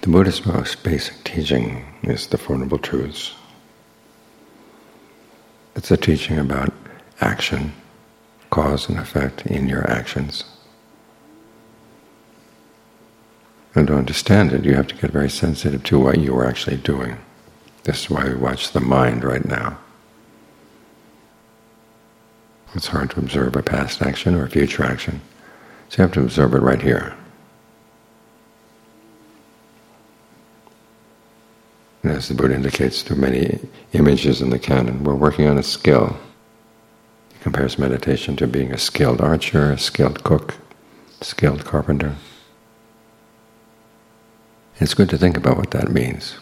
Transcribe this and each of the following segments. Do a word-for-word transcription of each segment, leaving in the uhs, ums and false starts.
The Buddha's most basic teaching is the Four Noble Truths. It's a teaching about action, cause and effect in your actions. And to understand it, you have to get very sensitive to what you are actually doing. This is why we watch the mind right now. It's hard to observe a past action or a future action, so you have to observe it right here. And as the Buddha indicates through many images in the canon, we're working on a skill. He compares meditation to being a skilled archer, a skilled cook, a skilled carpenter. It's good to think about what that means.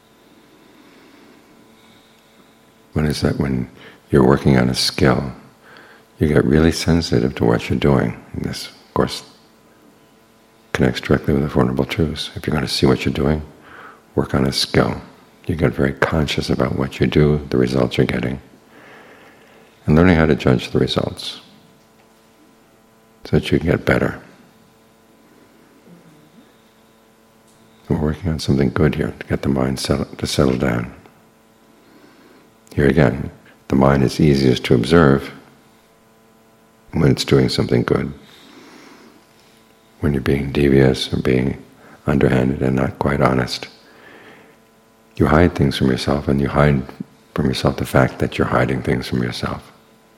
One is that when you're working on a skill, you get really sensitive to what you're doing. And this, of course, connects directly with the Four Noble Truths. If you're going to see what you're doing, work on a skill. You get very conscious about what you do, the results you're getting, and learning how to judge the results so that you can get better. We're working on something good here to get the mind settle, to settle down. Here again, the mind is easiest to observe when it's doing something good. When you're being devious or being underhanded and not quite honest, you hide things from yourself, and you hide from yourself the fact that you're hiding things from yourself.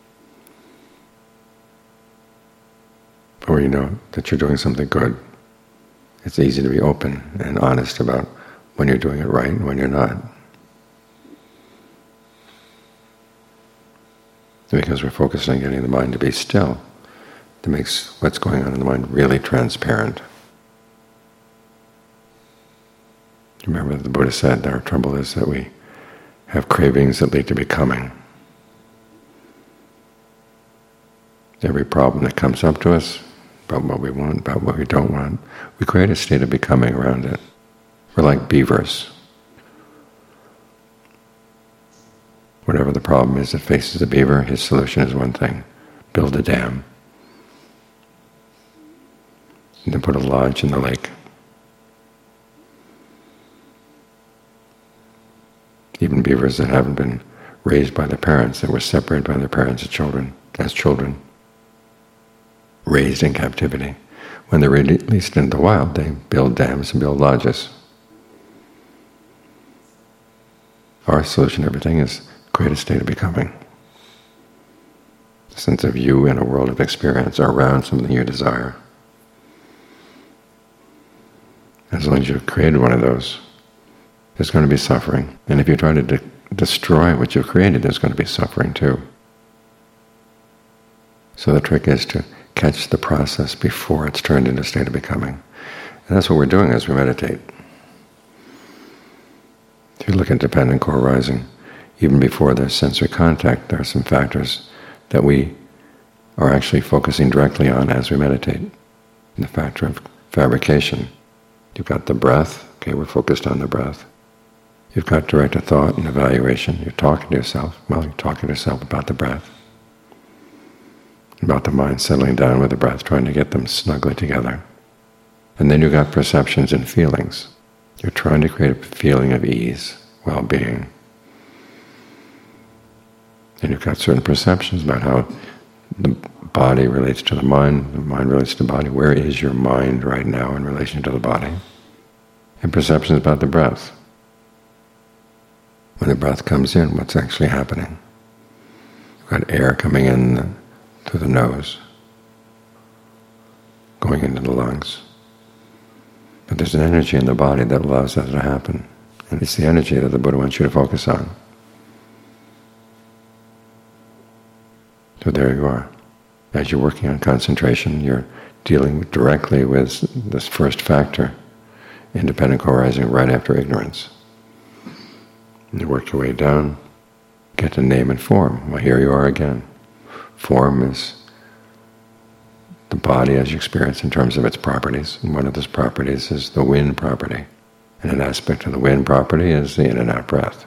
But when you know that you're doing something good, it's easy to be open and honest about when you're doing it right and when you're not. Because we're focused on getting the mind to be still, that makes what's going on in the mind really transparent. Remember the Buddha said our trouble is that we have cravings that lead to becoming. Every problem that comes up to us, about what we want, about what we don't want, we create a state of becoming around it. We're like beavers. Whatever the problem is that faces a beaver, his solution is one thing: build a dam. And then put a lodge in the lake. Even beavers that haven't been raised by their parents, that were separated by their parents as children, as children, raised in captivity, when they're released into the wild, they build dams and build lodges. Our solution to everything is create a state of becoming. A sense of you in a world of experience or around something you desire. As long as you've created one of those, there's going to be suffering. And if you try to de- destroy what you've created, there's going to be suffering too. So the trick is to catch the process before it's turned into a state of becoming. And that's what we're doing as we meditate. If you look at dependent co-arising, even before there's sensory contact, there are some factors that we are actually focusing directly on as we meditate. And the factor of fabrication. You've got the breath. Okay, we're focused on the breath. You've got directed thought and evaluation. You're talking to yourself. Well, you're talking to yourself about the breath. About the mind settling down with the breath, trying to get them snugly together. And then you've got perceptions and feelings. You're trying to create a feeling of ease, well-being. And you've got certain perceptions about how the body relates to the mind, the mind relates to the body. Where is your mind right now in relation to the body? And perceptions about the breath. When the breath comes in, what's actually happening? You've got air coming in through the nose, going into the lungs. But there's an energy in the body that allows that to happen. And it's the energy that the Buddha wants you to focus on. So there you are. As you're working on concentration, you're dealing directly with this first factor, independent co-arising, right after ignorance. And you work your way down, get to name and form. Well, here you are again. Form is the body as you experience in terms of its properties. And one of those properties is the wind property. And an aspect of the wind property is the in and out breath.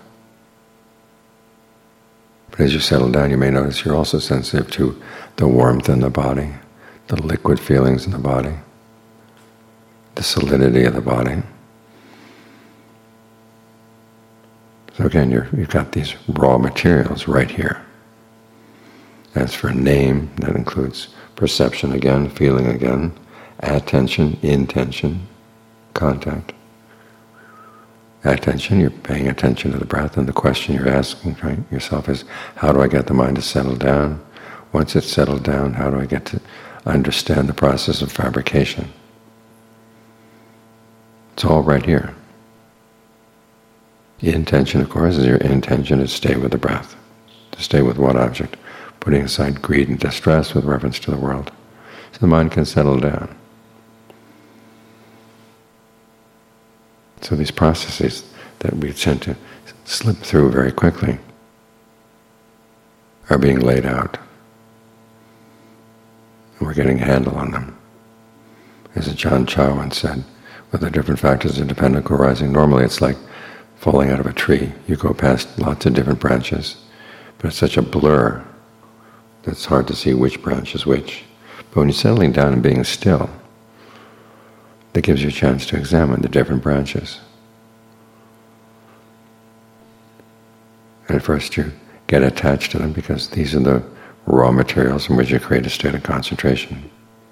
But as you settle down, you may notice you're also sensitive to the warmth in the body, the liquid feelings in the body, the solidity of the body. So again, you're, you've got these raw materials right here. As for name, that includes perception again, feeling again, attention, intention, contact. Attention, you're paying attention to the breath, and the question you're asking right, yourself is, how do I get the mind to settle down? Once it's settled down, how do I get to understand the process of fabrication? It's all right here. The intention, of course, is your intention to stay with the breath, to stay with one object, putting aside greed and distress with reference to the world, so the mind can settle down. So these processes that we tend to slip through very quickly are being laid out. And we're getting a handle on them. As Ajaan Chah once said, with the different factors of independent co-arising, normally it's like falling out of a tree. You go past lots of different branches, but it's such a blur that it's hard to see which branch is which. But when you're settling down and being still, that gives you a chance to examine the different branches. And at first you get attached to them because these are the raw materials from which you create a state of concentration.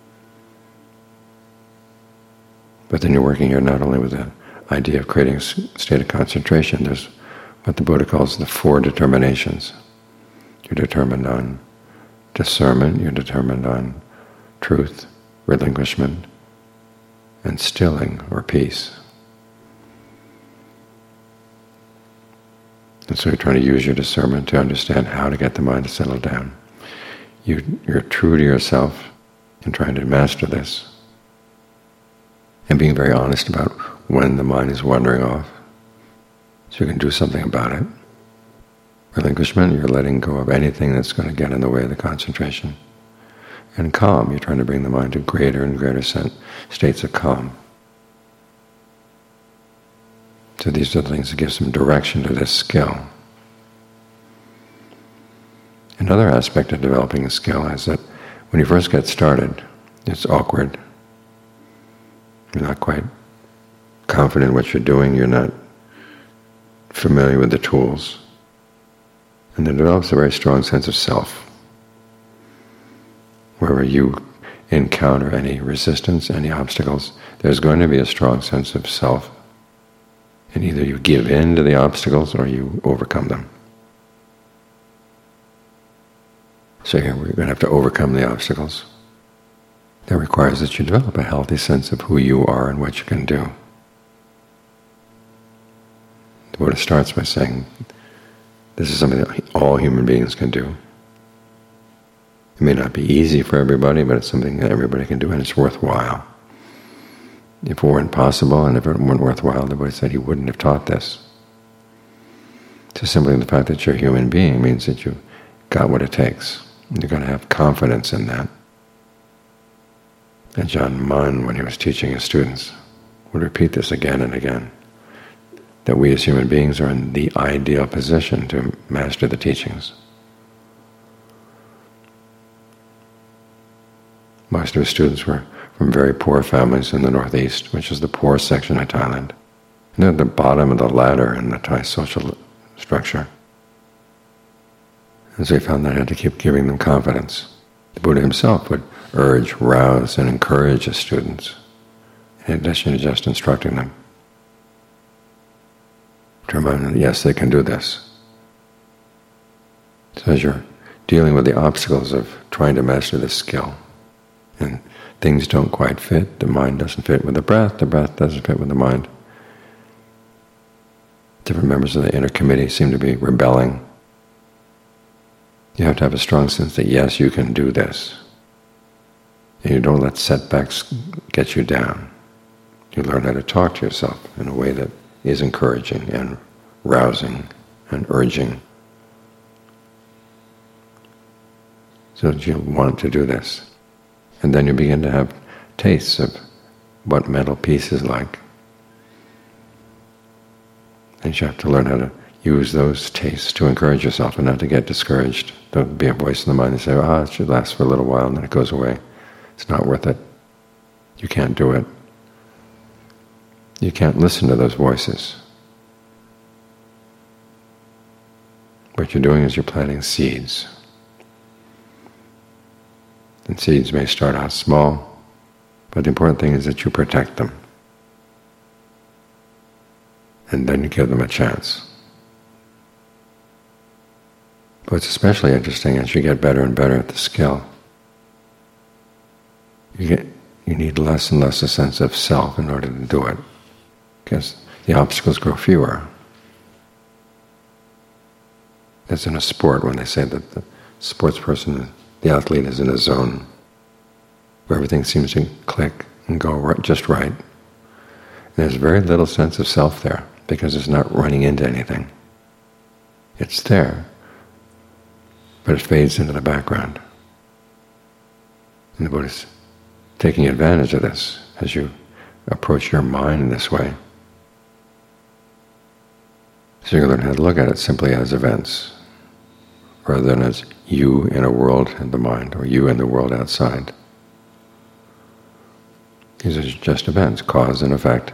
But then you're working here not only with the idea of creating a state of concentration, there's what the Buddha calls the four determinations. You're determined on discernment, you're determined on truth, relinquishment, and stilling, or peace. And so you're trying to use your discernment to understand how to get the mind to settle down. You, you're true to yourself in trying to master this, and being very honest about when the mind is wandering off, so you can do something about it. Relinquishment, you're letting go of anything that's going to get in the way of the concentration. And calm, you're trying to bring the mind to greater and greater states of calm. So these are the things that give some direction to this skill. Another aspect of developing a skill is that when you first get started, it's awkward. You're not quite confident in what you're doing, you're not familiar with the tools. And there develops a very strong sense of self. Wherever you encounter any resistance, any obstacles, there's going to be a strong sense of self. And either you give in to the obstacles or you overcome them. So here we're going to have to overcome the obstacles. That requires that you develop a healthy sense of who you are and what you can do. The Buddha starts by saying, this is something that all human beings can do. It may not be easy for everybody, but it's something that everybody can do, and it's worthwhile. If it weren't possible and if it weren't worthwhile, the Buddha said he wouldn't have taught this. So simply the fact that you're a human being means that you've got what it takes. You've got to have confidence in that. And Ajaan Mun, when he was teaching his students, would repeat this again and again, that we as human beings are in the ideal position to master the teachings. Most of his students were from very poor families in the northeast, which is the poor section of Thailand. And they're at the bottom of the ladder in the Thai social structure. And so he found that he had to keep giving them confidence. The Buddha himself would urge, rouse, and encourage his students, in addition to just instructing them, to remind them that yes, they can do this. So as you're dealing with the obstacles of trying to master this skill, and things don't quite fit, the mind doesn't fit with the breath, the breath doesn't fit with the mind. Different members of the inner committee seem to be rebelling. You have to have a strong sense that yes, you can do this. And you don't let setbacks get you down. You learn how to talk to yourself in a way that is encouraging and rousing and urging. So that you want to do this. And then you begin to have tastes of what mental peace is like. And you have to learn how to use those tastes to encourage yourself and not to get discouraged. Don't be a voice in the mind that says, ah, it should last for a little while and then it goes away. It's not worth it. You can't do it. You can't listen to those voices. what you're doing is you're planting seeds. And seeds may start out small, but the important thing is that you protect them. And then you give them a chance. What's especially interesting as you get better and better at the skill, you get you need less and less a sense of self in order to do it, because the obstacles grow fewer. As in a sport, when they say that the sports person, the athlete, is in a zone where everything seems to click and go right, just right. And there's very little sense of self there, because it's not running into anything. It's there, but it fades into the background. And the Buddha's taking advantage of this as you approach your mind in this way. So you learn how to look at it simply as events, rather than as you in a world in the mind, or you in the world outside. These are just events, cause and effect.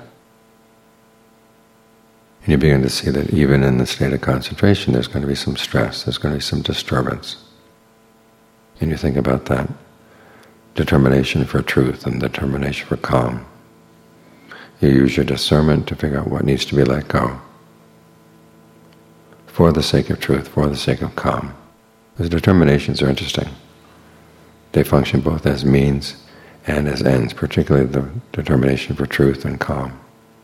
And you begin to see that even in the state of concentration there's going to be some stress, there's going to be some disturbance. And you think about that determination for truth and determination for calm. You use your discernment to figure out what needs to be let go for the sake of truth, for the sake of calm. Those determinations are interesting. They function both as means and as ends, particularly the determination for truth and calm.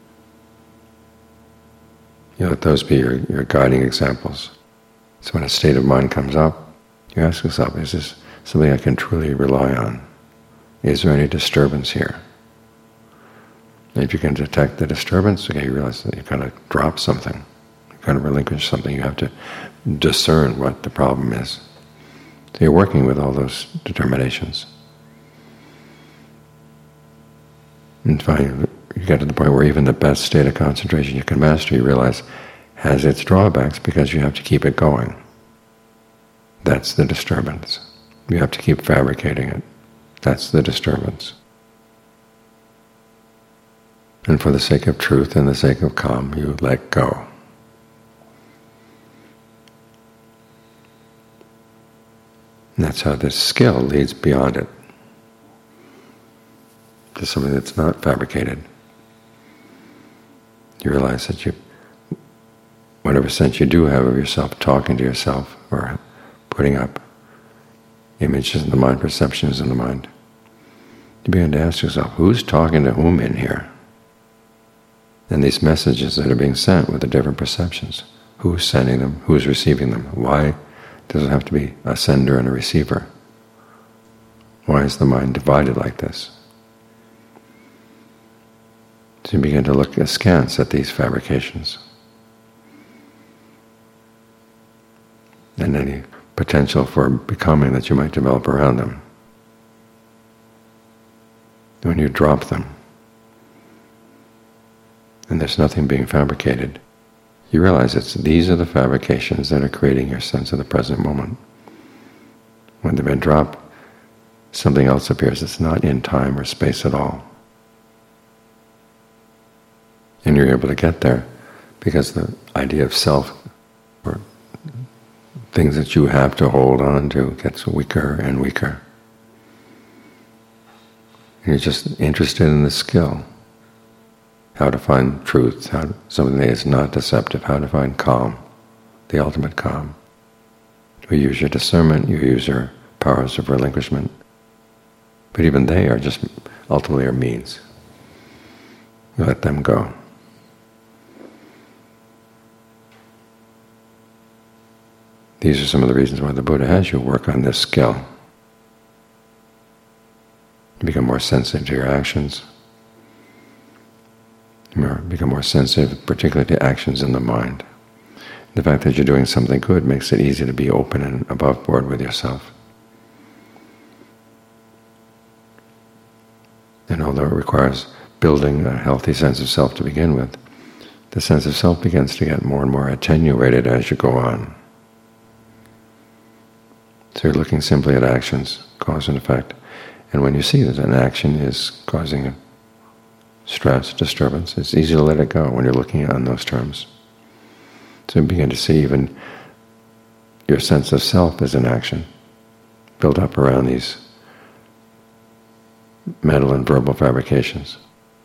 You let those be your, your guiding examples. So when a state of mind comes up, you ask yourself, is this something I can truly rely on? Is there any disturbance here? And if you can detect the disturbance, okay, you realize that you've got to drop something. You've got to relinquish something. You have to discern what the problem is. So you're working with all those determinations. And finally, you get to the point where even the best state of concentration you can master, you realize, has its drawbacks because you have to keep it going. That's the disturbance. You have to keep fabricating it. That's the disturbance. And for the sake of truth and the sake of calm, you let go. And that's how this skill leads beyond it, to something that's not fabricated. You realize that you, whatever sense you do have of yourself, talking to yourself or putting up images in the mind, perceptions in the mind, you begin to ask yourself, who's talking to whom in here? And these messages that are being sent with the different perceptions, who's sending them, who's receiving them? Why does it have to be a sender and a receiver? Why is the mind divided like this? So you begin to look askance at these fabrications and any potential for becoming that you might develop around them. When you drop them, and there's nothing being fabricated, you realize it's these are the fabrications that are creating your sense of the present moment. When they've been dropped, something else appears that's not in time or space at all. And you're able to get there because the idea of self, or things that you have to hold on to, gets weaker and weaker. And you're just interested in the skill. How to find truth, how to, something that is not deceptive, how to find calm, the ultimate calm. You use your discernment, you use your powers of relinquishment, but even they are just ultimately are means. You let them go. These are some of the reasons why the Buddha has you work on this skill. You become more sensitive to your actions. You become more sensitive, particularly to actions in the mind. The fact that you're doing something good makes it easy to be open and above board with yourself. And although it requires building a healthy sense of self to begin with, the sense of self begins to get more and more attenuated as you go on. So you're looking simply at actions, cause and effect. And when you see that an action is causing stress, disturbance, it's easy to let it go when you're looking on those terms. So you begin to see even your sense of self is in action, built up around these mental and verbal fabrications.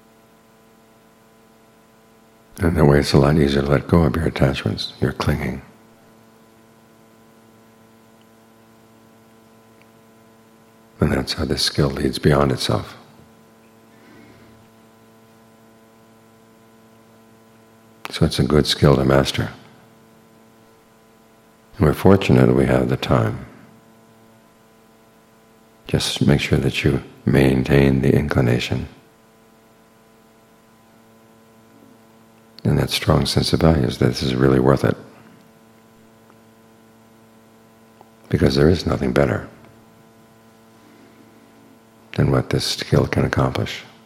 And that way it's a lot easier to let go of your attachments, your clinging. And that's how this skill leads beyond itself. So it's a good skill to master. And we're fortunate that we have the time. Just make sure that you maintain the inclination and that strong sense of values, that this is really worth it. Because there is nothing better than what this skill can accomplish.